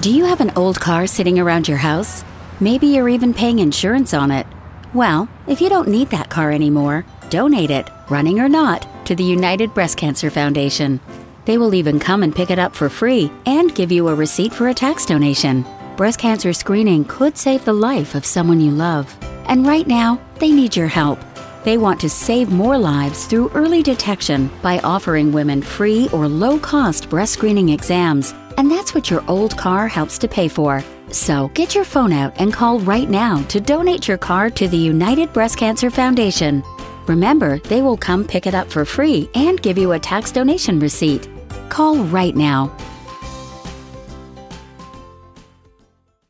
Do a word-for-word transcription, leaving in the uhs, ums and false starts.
Do you have an old car sitting around your house? Maybe you're even paying insurance on it. Well, if you don't need that car anymore, donate it, running or not, to the United Breast Cancer Foundation. They will even come and pick it up for free and give you a receipt for a tax donation. Breast cancer screening could save the life of someone you love. And right now, they need your help. They want to save more lives through early detection by offering women free or low-cost breast screening exams. And that's what your old car helps to pay for. So get your phone out and call right now to donate your car to the United Breast Cancer Foundation. Remember, they will come pick it up for free and give you a tax donation receipt. Call right now.